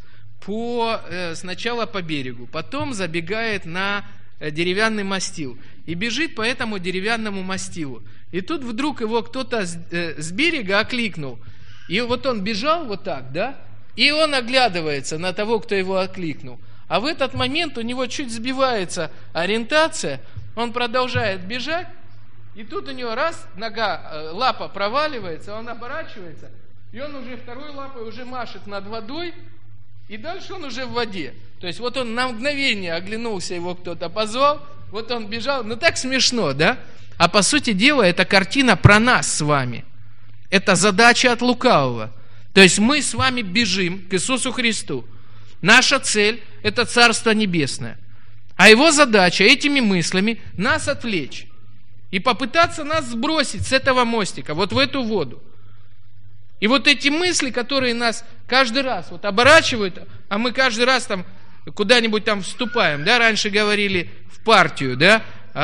сначала по берегу, потом забегает на деревянный мастил. И бежит по этому деревянному мастилу. И тут вдруг его кто-то с берега окликнул. И вот он бежал вот так, да? И он оглядывается на того, кто его окликнул. А в этот момент у него чуть сбивается ориентация, он продолжает бежать, и тут у него раз, лапа проваливается, он оборачивается, и он уже второй лапой уже машет над водой, и дальше он уже в воде. То есть вот он на мгновение оглянулся, его кто-то позвал, вот он бежал, ну так смешно, да? А по сути дела, это картина про нас с вами. Это задача от лукавого. То есть мы с вами бежим к Иисусу Христу. Наша цель – это Царство Небесное. А его задача этими мыслями нас отвлечь и попытаться нас сбросить с этого мостика, вот в эту воду. И вот эти мысли, которые нас каждый раз вот оборачивают, а мы каждый раз там куда-нибудь там вступаем, да, раньше говорили в партию, да,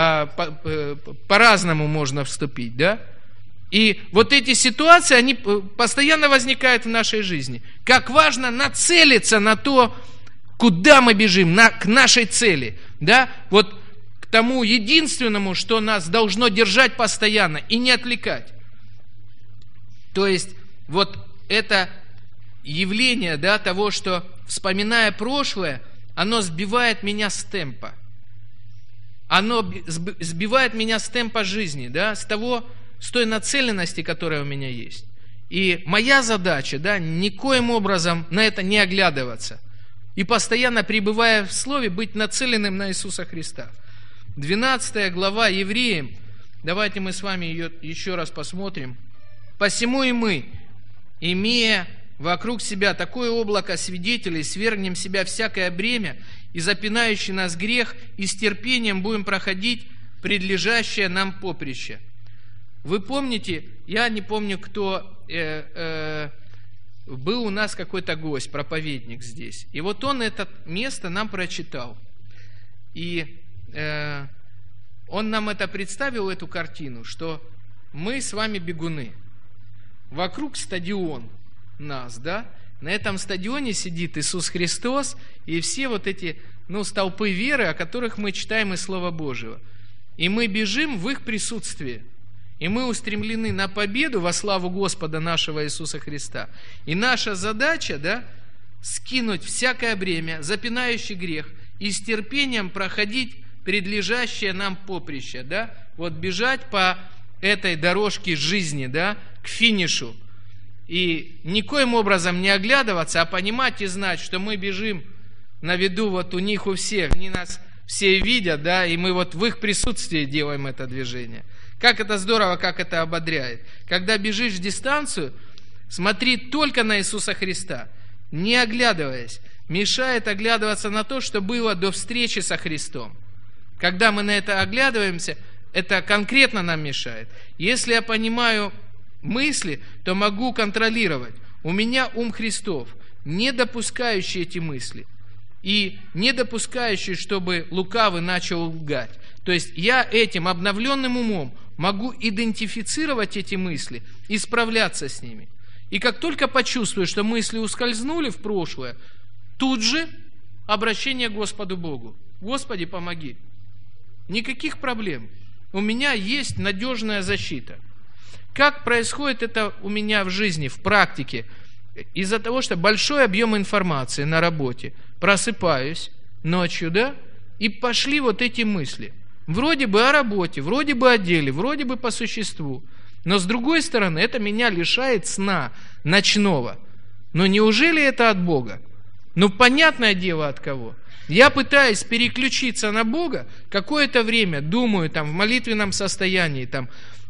по-разному можно вступить, да. И вот эти ситуации, они постоянно возникают в нашей жизни. Как важно нацелиться на то, куда мы бежим, к нашей цели, да, вот к тому единственному, что нас должно держать постоянно и не отвлекать. То есть вот это явление, да, того, что, вспоминая прошлое, оно сбивает меня с темпа. Оно сбивает меня с темпа жизни, да, с той нацеленности, которая у меня есть. И моя задача, да, никоим образом на это не оглядываться. И постоянно, пребывая в Слове, быть нацеленным на Иисуса Христа. 12 глава Евреям, давайте мы с вами ее еще раз посмотрим. «Посему и мы, имея вокруг себя такое облако свидетелей, свергнем с себя всякое бремя и запинающий нас грех, и с терпением будем проходить предлежащее нам поприще». Вы помните, я не помню, кто был у нас какой-то гость, проповедник здесь. И вот он это место нам прочитал. И он нам это представил, эту картину, что мы с вами бегуны. Вокруг стадион нас, да? На этом стадионе сидит Иисус Христос и все вот эти, столпы веры, о которых мы читаем из Слова Божьего. И мы бежим в их присутствии. И мы устремлены на победу во славу Господа нашего Иисуса Христа. И наша задача, да, скинуть всякое бремя, запинающий грех, и с терпением проходить предлежащее нам поприще, да, вот бежать по этой дорожке жизни, да, к финишу. И никоим образом не оглядываться, а понимать и знать, что мы бежим на виду вот у них, у всех. Они нас все видят, да, и мы вот в их присутствии делаем это движение. Как это здорово, как это ободряет. Когда бежишь дистанцию, смотри только на Иисуса Христа, не оглядываясь. Мешает оглядываться на то, что было до встречи со Христом. Когда мы на это оглядываемся, это конкретно нам мешает. Если я понимаю мысли, то могу контролировать. У меня ум Христов, не допускающий эти мысли. И не допускающий, чтобы лукавый начал лгать. То есть я этим обновленным умом могу идентифицировать эти мысли и справляться с ними. И как только почувствую, что мысли ускользнули в прошлое, тут же обращение к Господу Богу. Господи, помоги. Никаких проблем. У меня есть надежная защита. Как происходит это у меня в жизни, в практике? Из-за того, что большой объем информации на работе. Просыпаюсь ночью, да, и пошли вот эти мысли. Вроде бы о работе, вроде бы о деле, вроде бы по существу. Но с другой стороны, это меня лишает сна ночного. Но неужели это от Бога? Понятное дело, от кого. Я пытаюсь переключиться на Бога, какое-то время думаю там в молитвенном состоянии, там,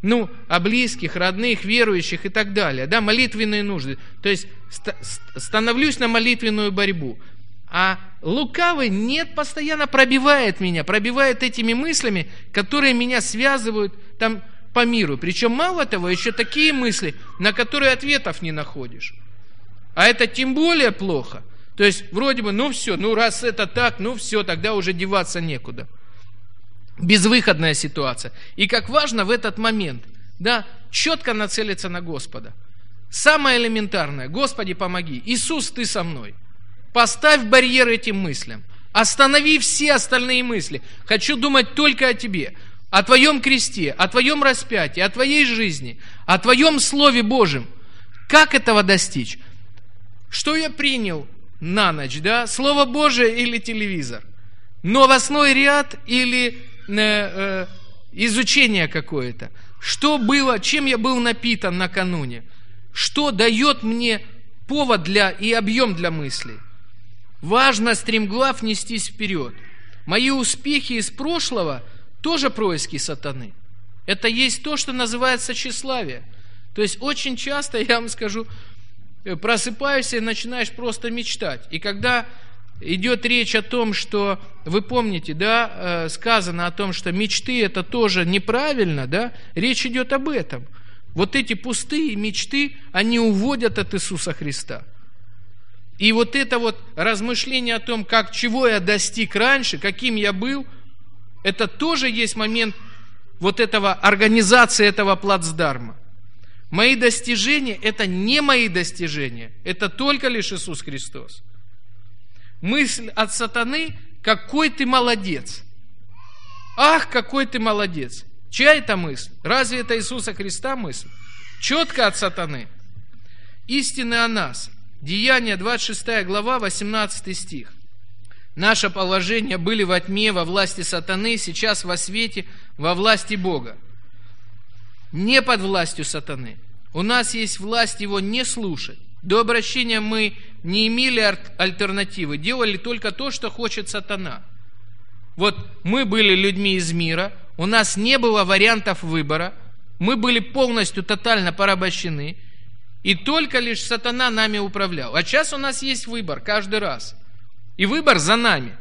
о близких, родных, верующих и так далее, да, молитвенные нужды. То есть становлюсь на молитвенную борьбу. А лукавый постоянно пробивает меня, пробивает этими мыслями, которые меня связывают там по миру. Причем мало того, еще такие мысли, на которые ответов не находишь. А это тем более плохо. То есть вроде бы, все, раз это так, все, тогда уже деваться некуда. Безвыходная ситуация. И как важно в этот момент, да, четко нацелиться на Господа. Самое элементарное: Господи, помоги. Иисус, Ты со мной. Поставь барьер этим мыслям. Останови все остальные мысли. Хочу думать только о Тебе, о Твоем кресте, о Твоем распятии, о Твоей жизни, о Твоем Слове Божьем. Как этого достичь? Что я принял на ночь, да? Слово Божие или телевизор? Новостной ряд или изучение какое-то? Что было, чем я был напитан накануне? Что дает мне повод и объем для мыслей? Важно стремглав нестись вперед. Мои успехи из прошлого тоже происки сатаны. Это есть то, что называется тщеславие. То есть очень часто, я вам скажу, просыпаешься и начинаешь просто мечтать. И когда идет речь о том, что, вы помните, да, сказано о том, что мечты это тоже неправильно, да, речь идет об этом. Вот эти пустые мечты, они уводят от Иисуса Христа. И вот это вот размышление о том, чего я достиг раньше, каким я был, это тоже есть момент вот этого организации этого плацдарма. Мои достижения – это не мои достижения, это только лишь Иисус Христос. Мысль от сатаны – какой ты молодец. Ах, какой ты молодец. Чья это мысль? Разве это Иисуса Христа мысль? Четко от сатаны. Истины о нас. Деяния, 26 глава, 18 стих. Наше положение были во тьме, во власти сатаны, сейчас во свете, во власти Бога. Не под властью сатаны. У нас есть власть его не слушать. До обращения мы не имели альтернативы, делали только то, что хочет сатана. Вот мы были людьми из мира, у нас не было вариантов выбора, мы были полностью, тотально порабощены, и только лишь сатана нами управлял. А сейчас у нас есть выбор каждый раз. И выбор за нами.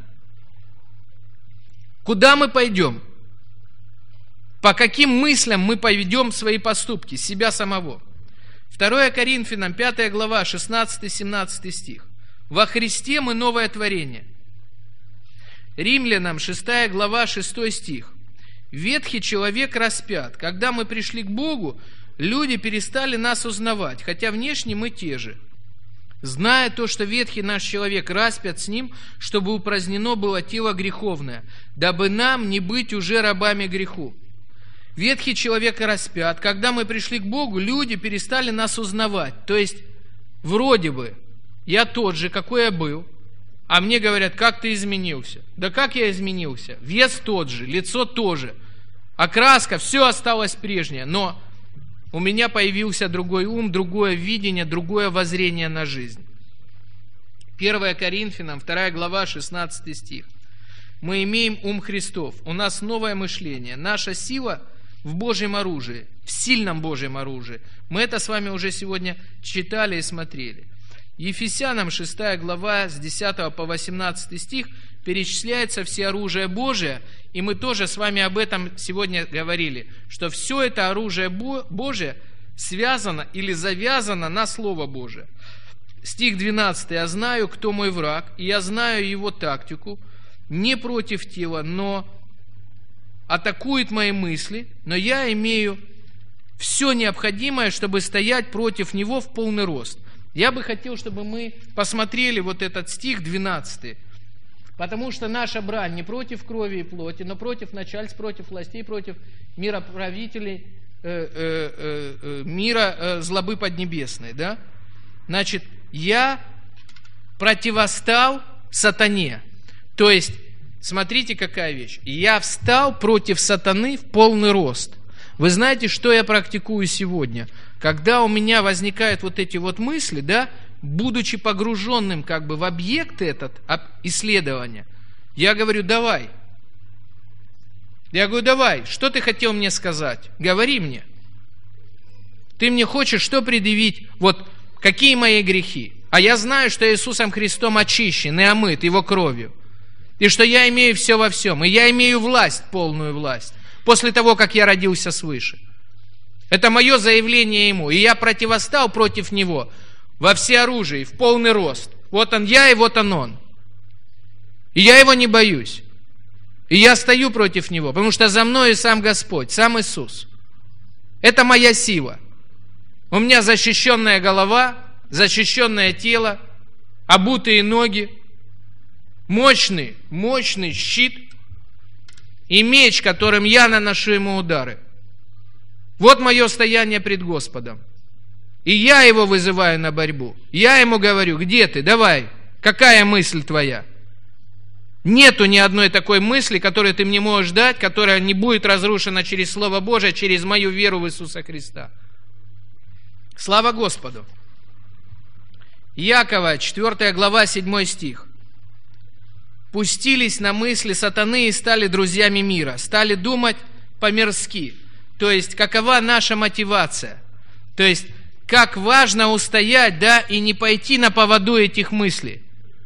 Куда мы пойдем? По каким мыслям мы поведем свои поступки, себя самого? 2 Коринфянам, 5 глава, 16-17 стих. Во Христе мы новое творение. Римлянам, 6 глава, 6 стих. Ветхий человек распят. Когда мы пришли к Богу, люди перестали нас узнавать, хотя внешне мы те же. Зная то, что ветхий наш человек распят с ним, чтобы упразднено было тело греховное, дабы нам не быть уже рабами греху. Ветхий человек распят. Когда мы пришли к Богу, люди перестали нас узнавать. То есть, вроде бы, я тот же, какой я был, а мне говорят, как ты изменился? Да как я изменился? Вес тот же, лицо тоже, окраска, все осталось прежнее, но у меня появился другой ум, другое видение, другое воззрение на жизнь. 1 Коринфянам, 2 глава, 16 стих. Мы имеем ум Христов, у нас новое мышление, наша сила в Божьем оружии, в сильном Божьем оружии. Мы это с вами уже сегодня читали и смотрели. Ефесянам 6 глава с 10 по 18 стих перечисляется все оружие Божие, и мы тоже с вами об этом сегодня говорили, что все это оружие Божие связано или завязано на Слово Божие. Стих 12. «Я знаю, кто мой враг, и я знаю его тактику, не против тела, но атакует мои мысли, но я имею все необходимое, чтобы стоять против него в полный рост». Я бы хотел, чтобы мы посмотрели вот этот стих 12. Потому что наша брань не против крови и плоти, но против начальств, против властей, против мироправителей, мира злобы поднебесной. Да? Значит, я противостал сатане. То есть, смотрите, какая вещь. Я встал против сатаны в полный рост. Вы знаете, что я практикую сегодня? Когда у меня возникают вот эти вот мысли, да, будучи погруженным как бы в объект этот исследования, я говорю, давай. Я говорю, давай, что ты хотел мне сказать? Говори мне. Ты мне хочешь что предъявить? Вот какие мои грехи? А я знаю, что Иисусом Христом очищен и омыт Его кровью. И что я имею все во всем. И я имею власть, полную власть, после того, как я родился свыше. Это мое заявление Ему. И я противостал против Него во всеоружии, в полный рост. Вот Он я, и вот Он. И я Его не боюсь. И я стою против Него, потому что за мной и сам Господь, сам Иисус. Это моя сила. У меня защищенная голова, защищенное тело, обутые ноги, мощный щит и меч, которым я наношу Ему удары. Вот мое стояние пред Господом. И я Его вызываю на борьбу. Я Ему говорю, где ты? Давай, какая мысль твоя? Нету ни одной такой мысли, которую ты мне можешь дать, которая не будет разрушена через Слово Божие, через мою веру в Иисуса Христа. Слава Господу! Иакова, 4 глава, 7 стих. «Пустились на мысли сатаны и стали друзьями мира, стали думать по-мирски». То есть, какова наша мотивация? То есть, как важно устоять, да, и не пойти на поводу этих мыслей.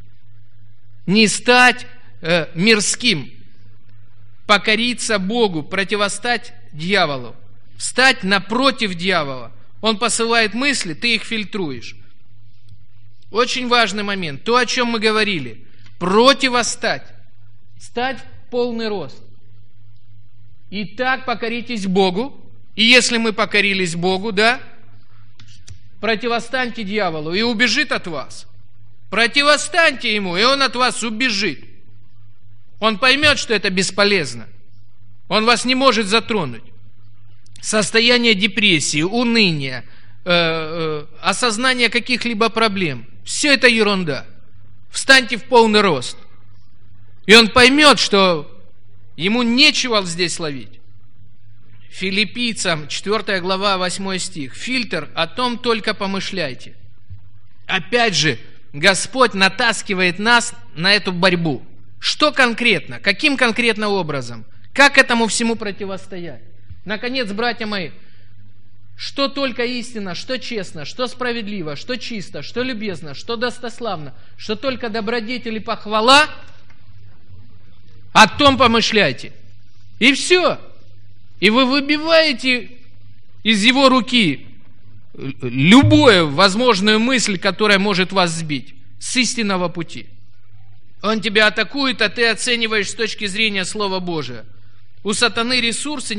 Не стать мирским, покориться Богу, противостать дьяволу, встать напротив дьявола. Он посылает мысли, ты их фильтруешь. Очень важный момент. То, о чем мы говорили. Противостать. Стать в полный рост. Итак, покоритесь Богу. И если мы покорились Богу, да, противостаньте дьяволу, и убежит от вас. Противостаньте ему, и он от вас убежит. Он поймет, что это бесполезно. Он вас не может затронуть. Состояние депрессии, уныния, осознание каких-либо проблем. Все это ерунда. Встаньте в полный рост. И он поймет, что ему нечего здесь ловить. Филиппийцам, 4 глава, 8 стих. Фильтр, о том только помышляйте. Опять же, Господь натаскивает нас на эту борьбу. Что конкретно? Каким конкретно образом? Как этому всему противостоять? Наконец, братья мои, что только истинно, что честно, что справедливо, что чисто, что любезно, что достославно, что только добродетель и похвала, о том помышляйте. И все. И вы выбиваете из Его руки любую возможную мысль, которая может вас сбить с истинного пути. Он тебя атакует, а ты оцениваешь с точки зрения Слова Божия. У сатаны ресурсы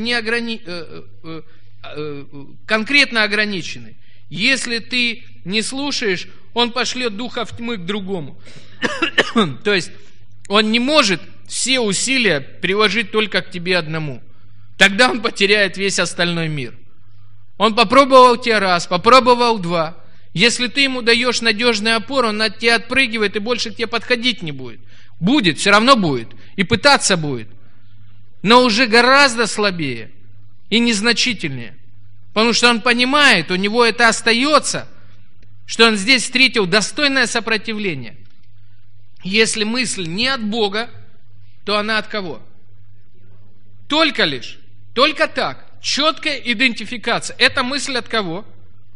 конкретно ограничены. Если ты не слушаешь, он пошлет духа тьмы к другому. То есть он не может все усилия приложить только к тебе одному. Тогда он потеряет весь остальной мир. Он попробовал тебя раз, попробовал два. Если ты ему даешь надежную опору, он от тебя отпрыгивает и больше к тебе подходить не будет. Будет, все равно будет. И пытаться будет. Но уже гораздо слабее и незначительнее. Потому что он понимает, у него это остается, что он здесь встретил достойное сопротивление. Если мысль не от Бога, то она от кого? Только лишь, только так. Четкая идентификация. Это мысль от кого?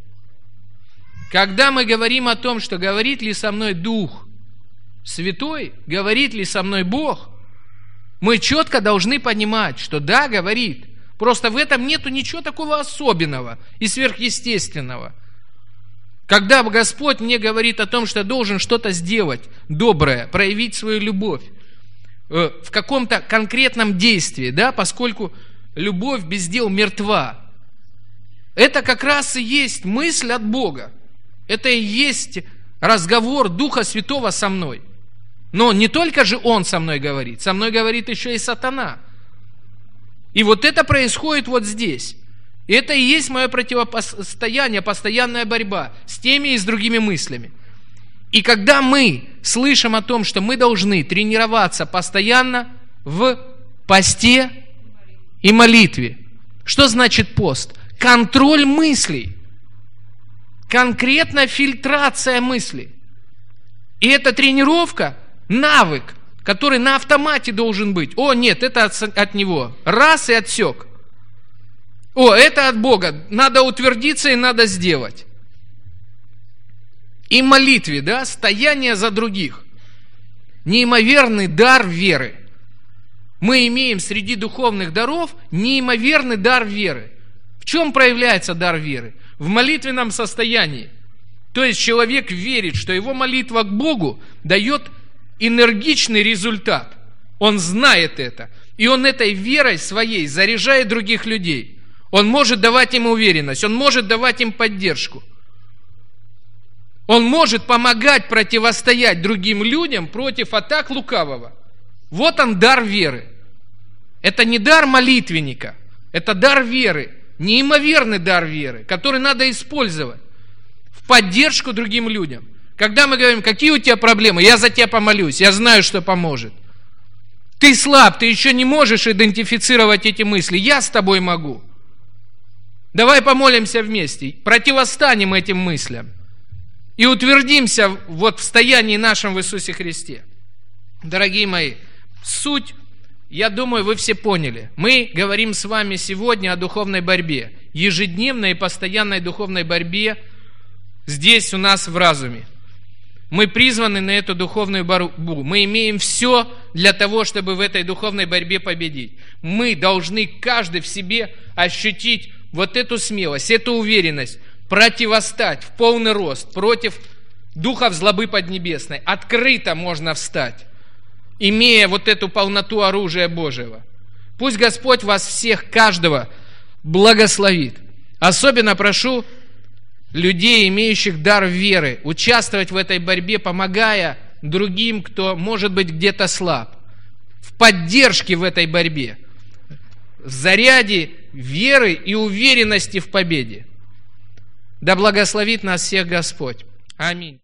Когда мы говорим о том, что говорит ли со мной Дух Святой, говорит ли со мной Бог, мы четко должны понимать, что да, говорит. Просто в этом нету ничего такого особенного и сверхъестественного. Когда Господь мне говорит о том, что я должен что-то сделать доброе, проявить свою любовь в каком-то конкретном действии, да, поскольку любовь без дел мертва, это как раз и есть мысль от Бога. Это и есть разговор Духа Святого со мной. Но не только же Он со мной говорит еще и сатана. И вот это происходит вот здесь. И это и есть мое противостояние, постоянная борьба с теми и с другими мыслями. И когда мы слышим о том, что мы должны тренироваться постоянно в посте и молитве. Что значит пост? Контроль мыслей. Конкретная фильтрация мыслей. И эта тренировка, навык, который на автомате должен быть. О, нет, это от него. Раз и отсек. О, это от Бога. Надо утвердиться и надо сделать. И молитве, да, стояние за других. Неимоверный дар веры. Мы имеем среди духовных даров неимоверный дар веры. В чем проявляется дар веры? В молитвенном состоянии. То есть человек верит, что его молитва к Богу дает энергичный результат. Он знает это. И он этой верой своей заряжает других людей. Он может давать им уверенность, он может давать им поддержку. Он может помогать противостоять другим людям против атак лукавого. Вот он, дар веры. Это не дар молитвенника, это дар веры. Неимоверный дар веры, который надо использовать в поддержку другим людям. Когда мы говорим, какие у тебя проблемы, я за тебя помолюсь, я знаю, что поможет. Ты слаб, ты еще не можешь идентифицировать эти мысли, я с тобой могу. Давай помолимся вместе, противостанем этим мыслям и утвердимся вот в стоянии нашем в Иисусе Христе. Дорогие мои, суть, я думаю, вы все поняли. Мы говорим с вами сегодня о духовной борьбе, ежедневной и постоянной духовной борьбе здесь у нас в разуме. Мы призваны на эту духовную борьбу. Мы имеем все для того, чтобы в этой духовной борьбе победить. Мы должны каждый в себе ощутить вот эту смелость, эту уверенность, противостать в полный рост против духов злобы поднебесной. Открыто можно встать, имея вот эту полноту оружия Божьего. Пусть Господь вас всех, каждого, благословит. Особенно прошу людей, имеющих дар веры, участвовать в этой борьбе, помогая другим, кто может быть где-то слаб, в поддержке в этой борьбе, в заряде веры и уверенности в победе. Да благословит нас всех Господь. Аминь.